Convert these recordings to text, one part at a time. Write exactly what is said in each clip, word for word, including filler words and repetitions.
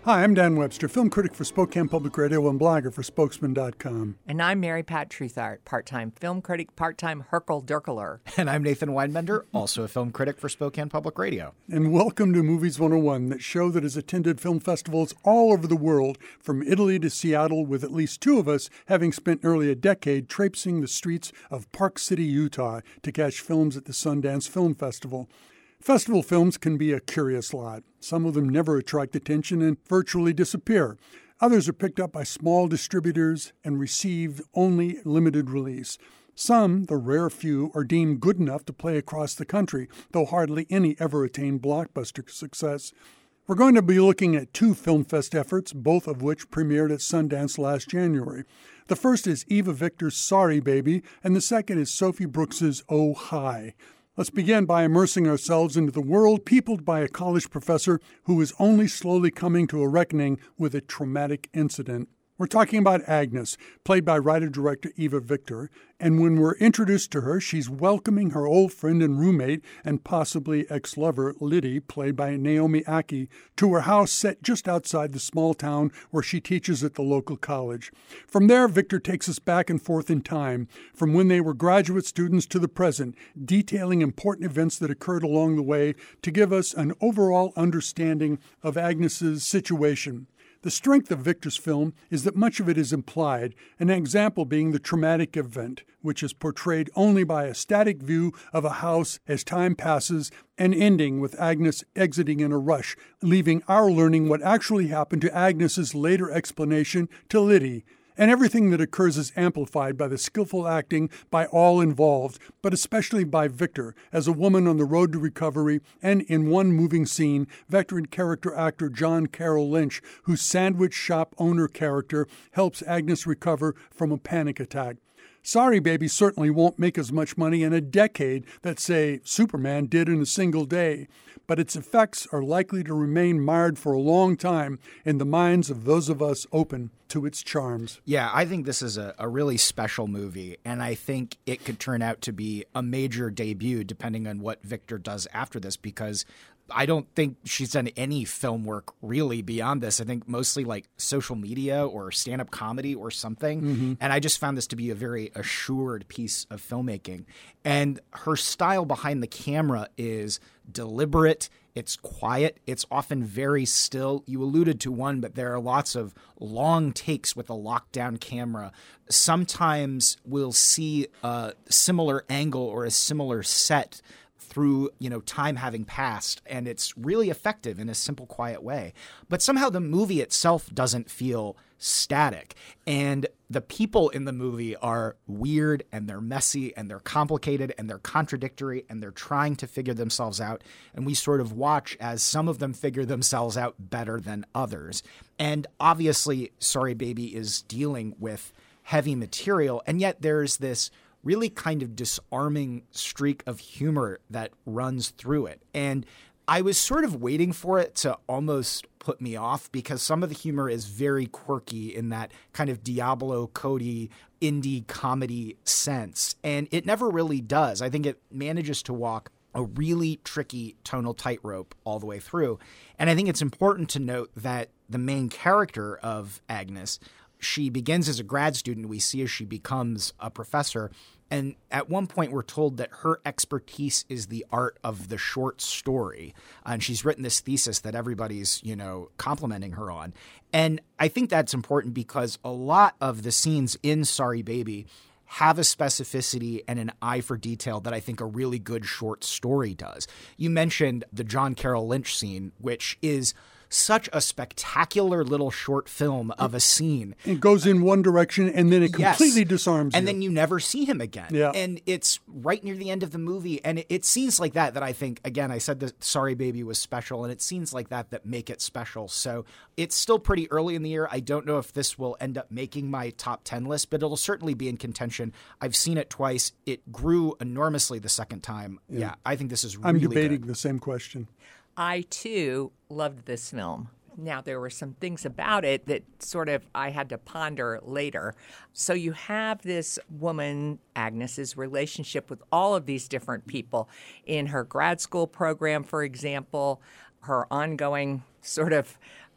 Hi, I'm Dan Webster, film critic for Spokane Public Radio and blogger for Spokesman dot com. And I'm Mary Pat Truthart, part-time film critic, part-time Herkel-Durkeler. And I'm Nathan Weinbender, also a film critic for Spokane Public Radio. And welcome to Movies one oh one, that show that has attended film festivals all over the world, from Italy to Seattle, with at least two of us having spent nearly a decade traipsing the streets of Park City, Utah, to catch films at the Sundance Film Festival. Festival films can be a curious lot. Some of them never attract attention and virtually disappear. Others are picked up by small distributors and receive only limited release. Some, the rare few, are deemed good enough to play across the country, though hardly any ever attain blockbuster success. We're going to be looking at two Film Fest efforts, both of which premiered at Sundance last January. The first is Eva Victor's Sorry Baby, and the second is Sophie Brooks's Oh Hi. Let's begin by immersing ourselves into the world peopled by a college professor who is only slowly coming to a reckoning with a traumatic incident. We're talking about Agnes, played by writer-director Eva Victor, and when we're introduced to her, she's welcoming her old friend and roommate and possibly ex-lover, Liddy, played by Naomi Ackie, to her house set just outside the small town where she teaches at the local college. From there, Victor takes us back and forth in time, from when they were graduate students to the present, detailing important events that occurred along the way to give us an overall understanding of Agnes's situation. The strength of Victor's film is that much of it is implied, an example being the traumatic event, which is portrayed only by a static view of a house as time passes, and ending with Agnes exiting in a rush, leaving our learning what actually happened to Agnes's later explanation to Liddy. And everything that occurs is amplified by the skillful acting by all involved, but especially by Victor, as a woman on the road to recovery, and in one moving scene, veteran character actor John Carroll Lynch, whose sandwich shop owner character helps Agnes recover from a panic attack. Sorry Baby certainly won't make as much money in a decade that, say, Superman did in a single day, but its effects are likely to remain mired for a long time in the minds of those of us open to its charms. Yeah, I think this is a, a really special movie, and I think it could turn out to be a major debut depending on what Victor does after this, because I don't think she's done any film work really beyond this. I think mostly like social media or stand-up comedy or something. Mm-hmm. And I just found this to be a very assured piece of filmmaking. And her style behind the camera is deliberate. It's quiet. It's often very still. You alluded to one, but there are lots of long takes with a lockdown camera. Sometimes we'll see a similar angle or a similar set through, you know, time having passed, and it's really effective in a simple, quiet way. But somehow the movie itself doesn't feel static, and the people in the movie are weird, and they're messy, and they're complicated, and they're contradictory, and they're trying to figure themselves out, and we sort of watch as some of them figure themselves out better than others. And obviously, Sorry Baby is dealing with heavy material, and yet there's this really kind of disarming streak of humor that runs through it. And I was sort of waiting for it to almost put me off, because some of the humor is very quirky in that kind of Diablo Cody indie comedy sense. And it never really does. I think it manages to walk a really tricky tonal tightrope all the way through. And I think it's important to note that the main character of Agnes, she begins as a grad student. We see as she becomes a professor. And at one point, we're told that her expertise is the art of the short story. And she's written this thesis that everybody's, you know, complimenting her on. And I think that's important because a lot of the scenes in Sorry Baby have a specificity and an eye for detail that I think a really good short story does. You mentioned the John Carroll Lynch scene, which is such a spectacular little short film of a scene. It goes in one direction and then it completely yes. disarms and you. then you never see him again. Yeah. And it's right near the end of the movie. And it, it's scenes like that that I think, again, I said that Sorry Baby was special, and it's scenes like that that make it special. So it's still pretty early in the year. I don't know if this will end up making my top ten list, but it'll certainly be in contention. I've seen it twice. It grew enormously the second time. Yeah, yeah I think this is really I'm debating good. the same question. I, too, loved this film. Now, there were some things about it that sort of I had to ponder later. So you have this woman, Agnes's relationship with all of these different people in her grad school program, for example, her ongoing sort of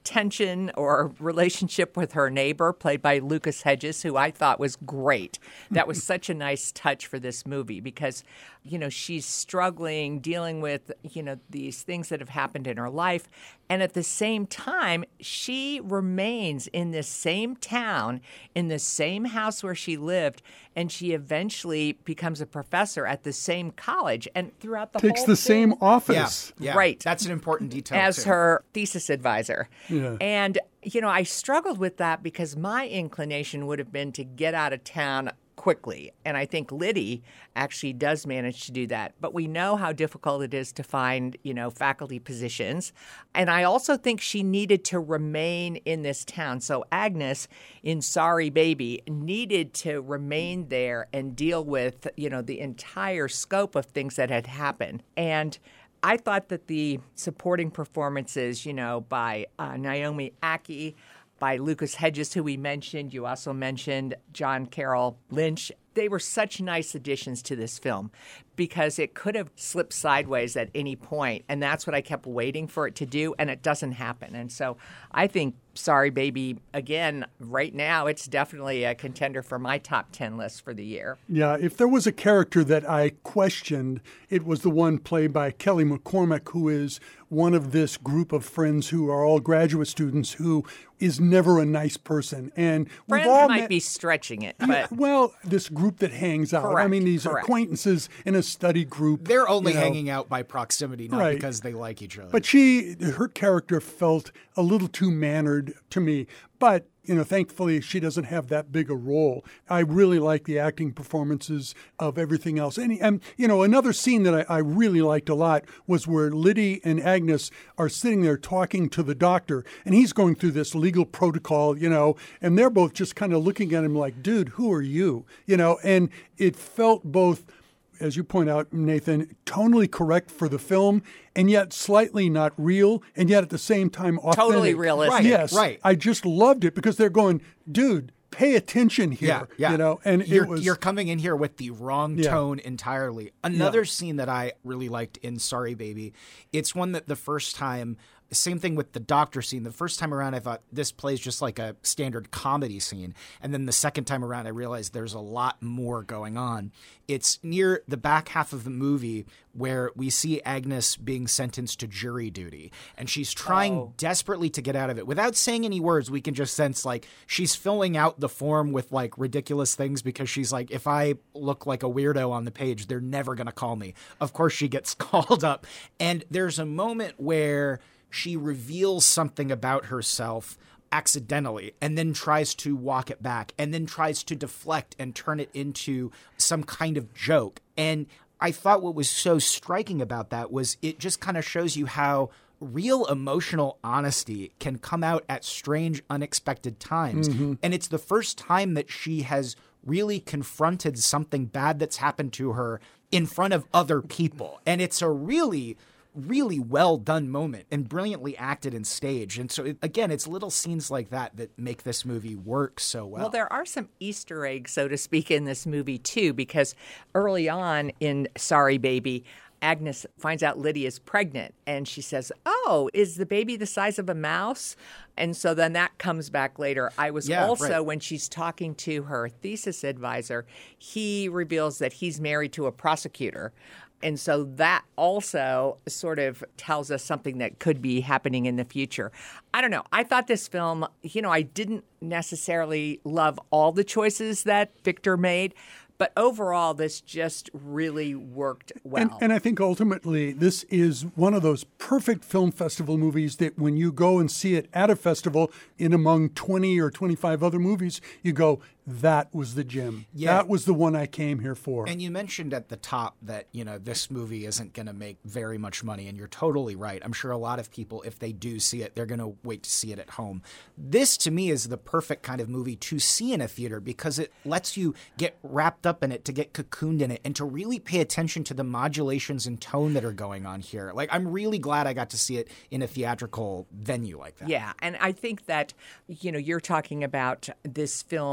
tension or relationship with her neighbor, played by Lucas Hedges, who I thought was great. That was such a nice touch for this movie because, you know, she's struggling, dealing with, you know, these things that have happened in her life. And at the same time, she remains in this same town, in the same house where she lived, and she eventually becomes a professor at the same college. And throughout the Takes whole the thing, same office. Yeah, yeah. Right. That's an important detail, as too. her thesis advisor. Yeah. And, you know, I struggled with that because my inclination would have been to get out of town quickly. And I think Liddy actually does manage to do that. But we know how difficult it is to find, you know, faculty positions. And I also think she needed to remain in this town. So Agnes in Sorry Baby needed to remain there and deal with, you know, the entire scope of things that had happened. And I thought that the supporting performances, you know, by uh, Naomi Ackie, by Lucas Hedges, who we mentioned, you also mentioned John Carroll Lynch, they were such nice additions to this film because it could have slipped sideways at any point, and that's what I kept waiting for it to do, and it doesn't happen. And so I think Sorry Baby, again, right now, it's definitely a contender for my top ten list for the year. Yeah, if there was a character that I questioned, it was the one played by Kelly McCormick, who is one of this group of friends who are all graduate students who is never a nice person. And Friends we've all might met, be stretching it, yeah, but well, this group that hangs out. Correct, I mean, these correct. acquaintances in a study group. They're only you know. hanging out by proximity, not Right. because they like each other. But she, her character felt a little too mannered to me. But, you know, thankfully she doesn't have that big a role. I really like the acting performances of everything else. And, and you know, another scene that I, I really liked a lot was where Liddy and Agnes are sitting there talking to the doctor, and he's going through this legal protocol, you know, and they're both just kind of looking at him like, dude, who are you? You know, and it felt both, as you point out, Nathan, tonally correct for the film, and yet slightly not real, and yet at the same time authentic. Totally realistic. Right, Yes, right. I just loved it because they're going, dude, pay attention here. Yeah, yeah. You know, and you're, it was you're coming in here with the wrong Yeah. tone entirely. Another Yeah. scene that I really liked in Sorry Baby, it's one that the first time, same thing with the doctor scene. The first time around, I thought this plays just like a standard comedy scene. And then the second time around, I realized there's a lot more going on. It's near the back half of the movie where we see Agnes being sentenced to jury duty. And she's trying Oh. desperately to get out of it. Without saying any words, we can just sense like she's filling out the form with like ridiculous things because she's like, if I look like a weirdo on the page, they're never going to call me. Of course, she gets called up. And there's a moment where she reveals something about herself accidentally and then tries to walk it back and then tries to deflect and turn it into some kind of joke. And I thought what was so striking about that was it just kind of shows you how real emotional honesty can come out at strange, unexpected times. Mm-hmm. And it's the first time that she has really confronted something bad that's happened to her in front of other people. And it's a really really well done moment and brilliantly acted and staged. And so, it, again, it's little scenes like that that make this movie work so well. Well, there are some Easter eggs, so to speak, in this movie, too, because early on in Sorry Baby, Agnes finds out Liddy is pregnant, and she says, oh, is the baby the size of a mouse? And so then that comes back later. I was Yeah, also, right. when she's talking to her thesis advisor, he reveals that he's married to a prosecutor. And so that also sort of tells us something that could be happening in the future. I don't know. I thought this film, you know, I didn't necessarily love all the choices that Victor made, but overall, this just really worked well. And, and I think ultimately this is one of those perfect film festival movies that when you go and see it at a festival in among twenty or twenty-five other movies, you go, that was the gem. Yeah. That was the one I came here for. And you mentioned at the top that, you know, this movie isn't going to make very much money, and you're totally right. I'm sure a lot of people, if they do see it, they're going to wait to see it at home. This, to me, is the perfect kind of movie to see in a theater because it lets you get wrapped up in it, to get cocooned in it, and to really pay attention to the modulations and tone that are going on here. Like, I'm really glad I got to see it in a theatrical venue like that. Yeah, and I think that, you know, you're talking about this film and you talk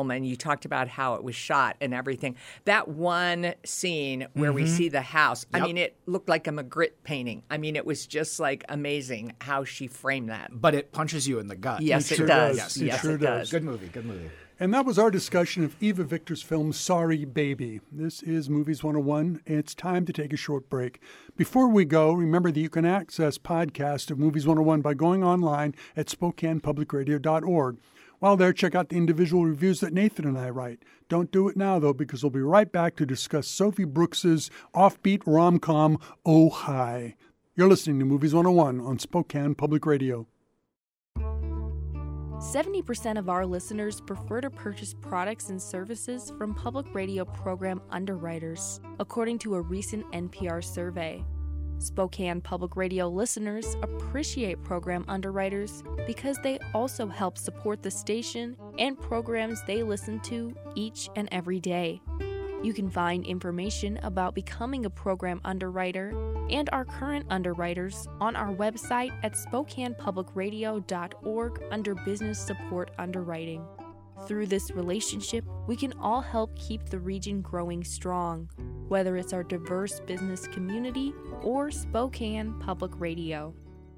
talked about how it was shot and everything. That one scene where Mm-hmm. we see the house, I Yep. mean, it looked like a Magritte painting. I mean, it was just like amazing how she framed that. But it punches you in the gut. Yes, It it, sure does. does. It Yes, sure it does. does. Good movie, good movie. And that was our discussion of Eva Victor's film Sorry Baby. This is Movies one oh one. It's time to take a short break. Before we go, remember that you can access podcasts of Movies one oh one by going online at Spokane Public Radio dot org. While there, check out the individual reviews that Nathan and I write. Don't do it now, though, because we'll be right back to discuss Sophie Brooks's offbeat rom-com, Oh Hi. You're listening to Movies one oh one on Spokane Public Radio. seventy percent of our listeners prefer to purchase products and services from public radio program underwriters, according to a recent N P R survey. Spokane Public Radio listeners appreciate program underwriters because they also help support the station and programs they listen to each and every day. You can find information about becoming a program underwriter and our current underwriters on our website at spokane public radio dot org under Business Support Underwriting. Through this relationship, we can all help keep the region growing strong, whether it's our diverse business community or Spokane Public Radio.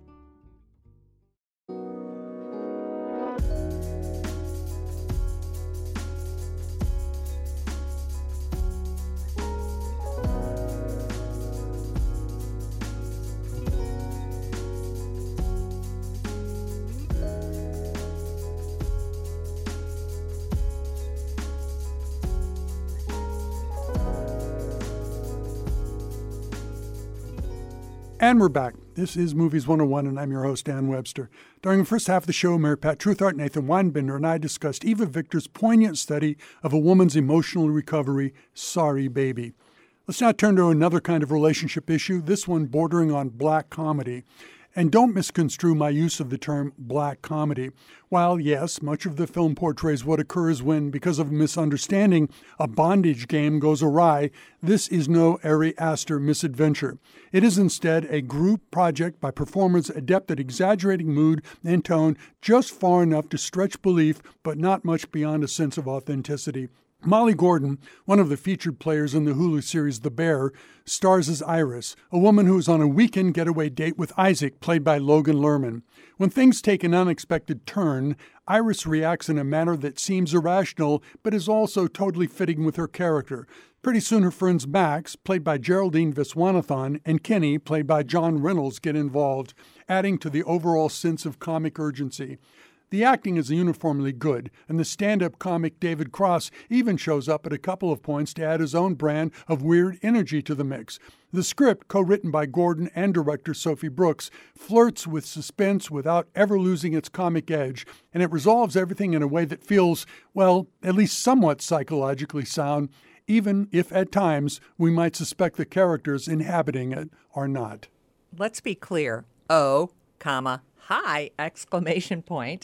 And we're back. This is Movies one oh one, and I'm your host, Dan Webster. During the first half of the show, Mary Pat Truthart, Nathan Weinbender, and I discussed Eva Victor's poignant study of a woman's emotional recovery, Sorry Baby. Let's now turn to another kind of relationship issue, this one bordering on black comedy. And don't misconstrue my use of the term black comedy. While, yes, much of the film portrays what occurs when, because of a misunderstanding, a bondage game goes awry, this is no Ari Aster misadventure. It is instead a group project by performers adept at exaggerating mood and tone just far enough to stretch belief, but not much beyond a sense of authenticity. Molly Gordon, one of the featured players in the Hulu series The Bear, stars as Iris, a woman who is on a weekend getaway date with Isaac, played by Logan Lerman. When things take an unexpected turn, Iris reacts in a manner that seems irrational, but is also totally fitting with her character. Pretty soon her friends Max, played by Geraldine Viswanathan, and Kenny, played by John Reynolds, get involved, adding to the overall sense of comic urgency. The acting is uniformly good, and the stand-up comic David Cross even shows up at a couple of points to add his own brand of weird energy to the mix. The script, co-written by Gordon and director Sophie Brooks, flirts with suspense without ever losing its comic edge, and it resolves everything in a way that feels, well, at least somewhat psychologically sound, even if at times we might suspect the characters inhabiting it are not. Let's be clear. Oh, comma, hi, exclamation point,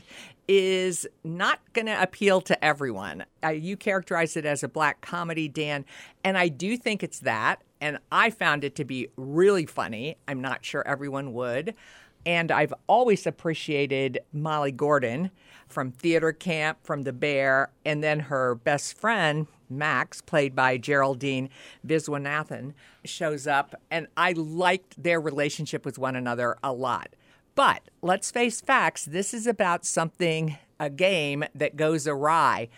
is not going to appeal to everyone. Uh, you characterize it as a black comedy, Dan, and I do think it's that, and I found it to be really funny. I'm not sure everyone would. And I've always appreciated Molly Gordon from Theater Camp, from The Bear, and then her best friend, Max, played by Geraldine Viswanathan, shows up, and I liked their relationship with one another a lot. But let's face facts, this is about something, a game that goes awry.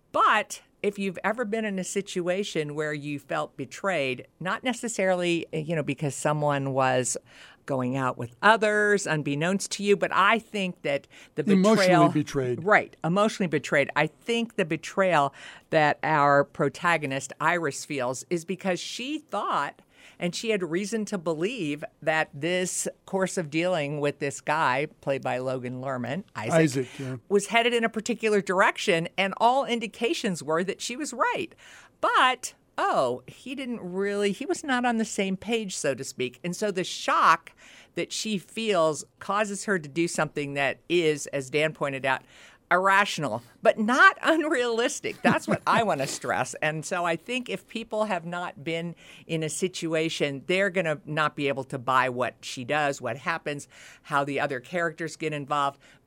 But if you've ever been in a situation where you felt betrayed, not necessarily, you know, because someone was going out with others unbeknownst to you, but I think that the betrayal... Emotionally betrayed. Right, emotionally betrayed. I think the betrayal that our protagonist, Iris, feels is because she thought... And she had reason to believe that this course of dealing with this guy, played by Logan Lerman, Isaac, Isaac yeah. was headed in a particular direction, and all indications were that she was right. But, oh, he didn't really, he was not on the same page, so to speak. And so the shock that she feels causes her to do something that is, as Dan pointed out, irrational, but not unrealistic. That's what I want to stress. And so I think if people have not been in a situation, they're going to not be able to buy what she does, what happens, how the other characters get involved.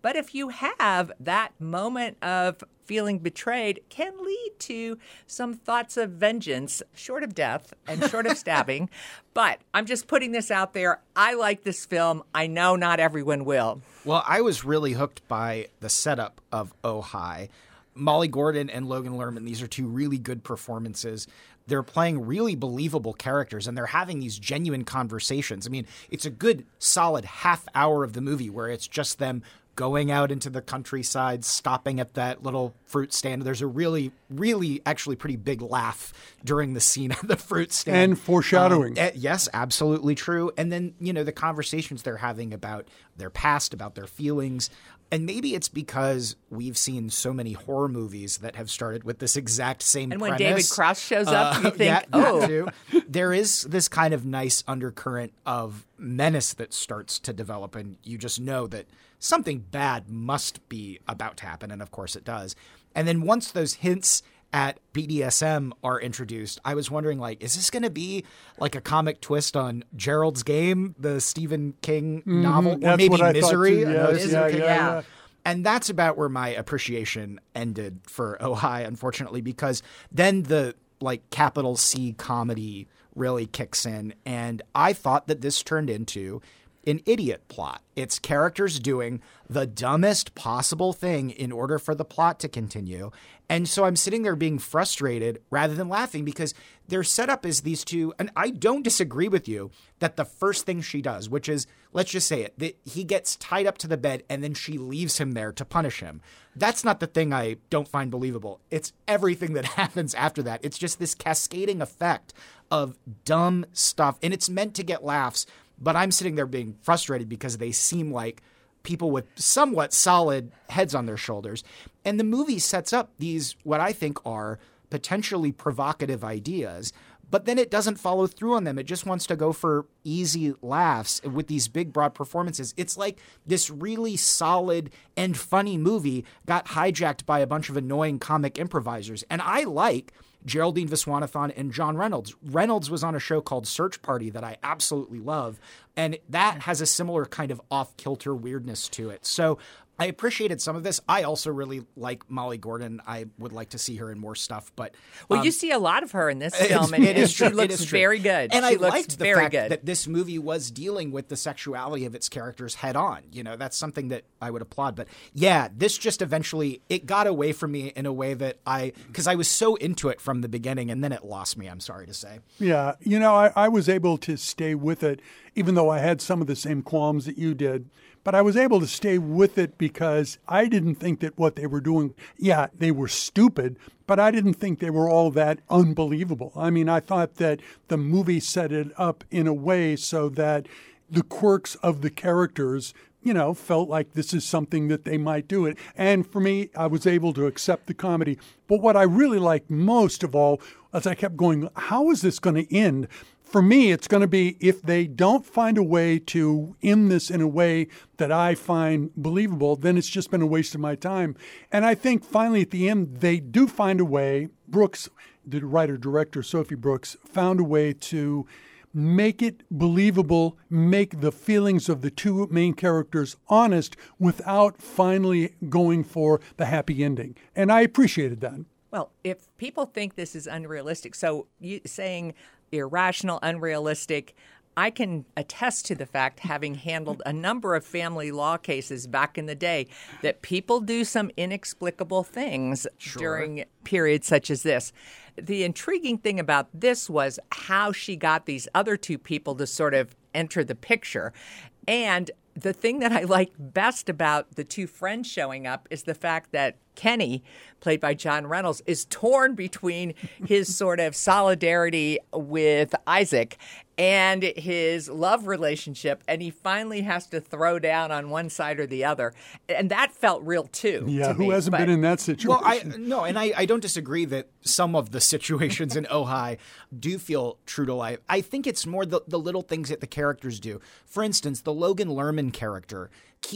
But if you have that moment of feeling betrayed, can lead to some thoughts of vengeance, short of death and short of stabbing. But I'm just putting this out there. I like this film. I know not everyone will. Well, I was really hooked by the setup of Ojai. Molly Gordon and Logan Lerman, these are two really good performances. They're playing really believable characters, and they're having these genuine conversations. I mean, it's a good, solid half hour of the movie where it's just them going out into the countryside, stopping at that little fruit stand. There's a really, really actually pretty big laugh during the scene at the fruit stand. And foreshadowing. Um, yes, absolutely true. And then, you know, the conversations they're having about their past, about their feelings. And maybe it's because we've seen so many horror movies that have started with this exact same and when premise. David Cross shows up, uh, you think, yeah, oh. that too. There is this kind of nice undercurrent of menace that starts to develop, and you just know that something bad must be about to happen, and of course it does. And then once those hints at B D S M are introduced, I was wondering, like, is this going to be like a comic twist on Gerald's Game, the Stephen King Mm-hmm. novel, or That's maybe what I thought Misery? too. another Yes, Stephen yeah, King yeah, novel? yeah. And that's about where my appreciation ended for Ojai, unfortunately, because then the like capital C comedy really kicks in. And I thought that this turned into an idiot plot. It's characters doing the dumbest possible thing in order for the plot to continue. And so I'm sitting there being frustrated rather than laughing because their setup is these two. And I don't disagree with you that the first thing she does, which is, let's just say it, that he gets tied up to the bed and then she leaves him there to punish him. That's not the thing I don't find believable. It's everything that happens after that. It's just this cascading effect of dumb stuff. And it's meant to get laughs. But I'm sitting there being frustrated because they seem like people with somewhat solid heads on their shoulders. And the movie sets up these, what I think are potentially provocative ideas, but then it doesn't follow through on them. It just wants to go for easy laughs with these big, broad performances. It's like this really solid and funny movie got hijacked by a bunch of annoying comic improvisers. And I like Geraldine Viswanathan and John Reynolds. Reynolds was on a show called Search Party that I absolutely love, and that has a similar kind of off-kilter weirdness to it. So I appreciated some of this. I also really like Molly Gordon. I would like to see her in more stuff. But well, um, you see a lot of her in this film, and, it is she true. looks it is true. very good. And she I looks liked the very fact good. that this movie was dealing with the sexuality of its characters head on. You know, that's something that I would applaud. But yeah, this just eventually, it got away from me in a way that I, because I was so into it from the beginning, and then it lost me, I'm sorry to say. Yeah, you know, I, I was able to stay with it, even though I had some of the same qualms that you did. But I was able to stay with it because I didn't think that what they were doing, yeah, they were stupid, but I didn't think they were all that unbelievable. I mean, I thought that the movie set it up in a way so that the quirks of the characters, you know, felt like this is something that they might do it. And for me, I was able to accept the comedy. But what I really liked most of all, as I kept going, how is this going to end? For me, it's going to be if they don't find a way to end this in a way that I find believable, then it's just been a waste of my time. And I think finally at the end, they do find a way. Brooks, the writer-director, Sophie Brooks, found a way to make it believable, make the feelings of the two main characters honest without finally going for the happy ending. And I appreciated that. Well, if people think this is unrealistic, so you saying irrational, unrealistic, I can attest to the fact, having handled a number of family law cases back in the day, that people do some inexplicable things Sure. during periods such as this. The intriguing thing about this was how she got these other two people to sort of enter the picture. And the thing that I like best about the two friends showing up is the fact that Kenny, played by John Reynolds, is torn between his sort of solidarity with Isaac and his love relationship, and he finally has to throw down on one side or the other. And that felt real, too. Yeah, to who me. hasn't But- been in that situation? Well, I no, and I, I don't disagree that some of the situations in Ojai do feel true to life. I think it's more the, the little things that the characters do. For instance, the Logan Lerman character keeps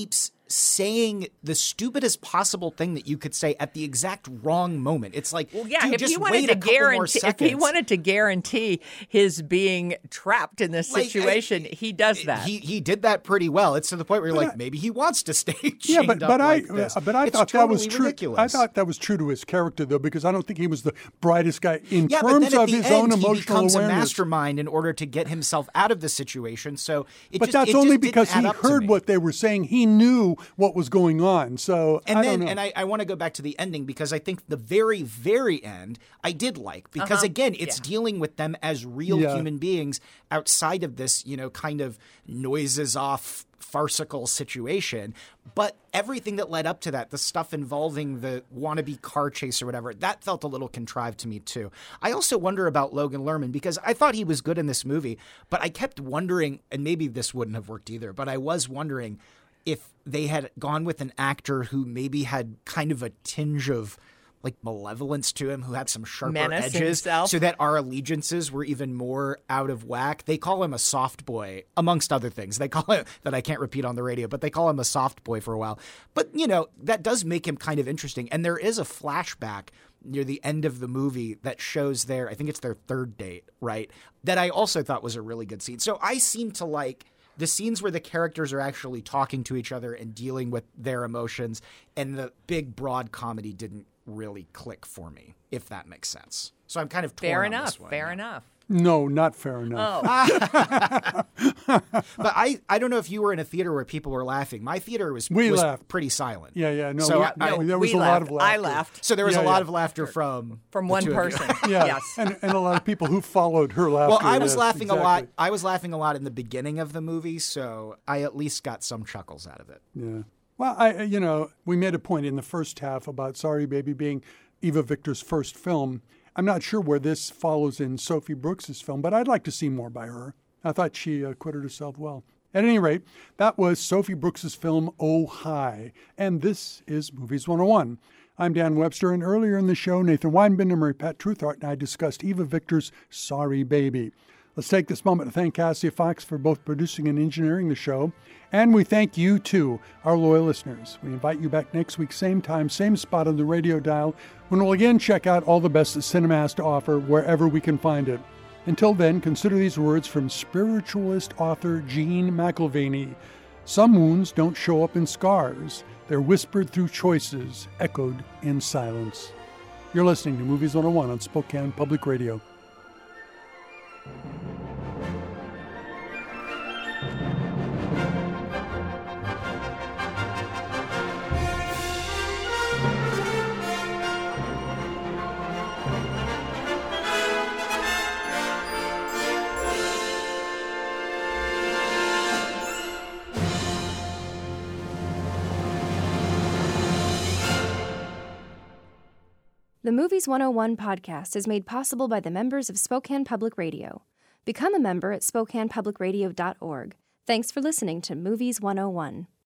saying the stupidest possible thing that you could say at the exact wrong moment. It's like, well, yeah, dude, if just he wanted wait to a couple more guarantee, seconds. if he wanted to guarantee his being trapped in this Like, situation, I, he does that. He he did that pretty well. It's to the point where you're but like, I, maybe he wants to stay chained yeah, but up but like I this. but I It's thought totally that was true. ridiculous. I thought that was true to his character though, because I don't think he was the brightest guy in yeah, terms but then at of the his end, own he emotional becomes awareness. a mastermind in order to get himself out of the situation. So, it but just, that's it only just because didn't he add up to heard me. what they were saying. He knew what was going on. So And I then, don't know. and I, I want to go back to the ending because I think the very, very end I did like because Uh-huh. again, it's Yeah. dealing with them as real Yeah. human beings outside of this, you know, kind of noises off farcical situation. But everything that led up to that, the stuff involving the wannabe car chase or whatever, that felt a little contrived to me too. I also wonder about Logan Lerman because I thought he was good in this movie, but I kept wondering, and maybe this wouldn't have worked either, but I was wondering if they had gone with an actor who maybe had kind of a tinge of like malevolence to him, who had some sharper Menace edges, himself. so that our allegiances were even more out of whack. They call him a soft boy, amongst other things. They call him, that I can't repeat on the radio, but they call him a soft boy for a while. But, you know, that does make him kind of interesting. And there is a flashback near the end of the movie that shows their, I think it's their third date, right? That I also thought was a really good scene. So I seem to like the scenes where the characters are actually talking to each other and dealing with their emotions, and the big broad comedy didn't really click for me, if that makes sense. So I'm kind of torn fair on enough. this one. Fair yeah. enough. No, not fair enough. Oh, But I, I don't know if you were in a theater where people were laughing. My theater was, We was laughed. pretty silent. Yeah, yeah. No, So we- I- no, I- there was we a laughed. lot of laughter. I laughed So there was Yeah, a lot yeah. of laughter from from the one two of you. person. Yeah, Yes. and, and a lot of people who followed her laughter. Well, I was yes, laughing exactly. a lot. I was laughing a lot in the beginning of the movie, so I at least got some chuckles out of it. Yeah. Well, I, you know, we made a point in the first half about Sorry Baby being Eva Victor's first film. I'm not sure where this follows in Sophie Brooks's film, but I'd like to see more by her. I thought she acquitted herself well. At any rate, that was Sophie Brooks's film Oh Hi, and this is Movies one oh one. I'm Dan Webster, and earlier in the show, Nathan Weinbender, Mary Pat Truthart, and I discussed Eva Victor's Sorry Baby. Let's take this moment to thank Cassia Fox for both producing and engineering the show. And we thank you, too, our loyal listeners. We invite you back next week, same time, same spot on the radio dial, when we'll again check out all the best that cinema has to offer wherever we can find it. Until then, consider these words from spiritualist author Jean McElvaney. Some wounds don't show up in scars. They're whispered through choices, echoed in silence. You're listening to Movies one oh one on Spokane Public Radio. The Movies one oh one podcast is made possible by the members of Spokane Public Radio. Become a member at spokane public radio dot org. Thanks for listening to Movies one oh one.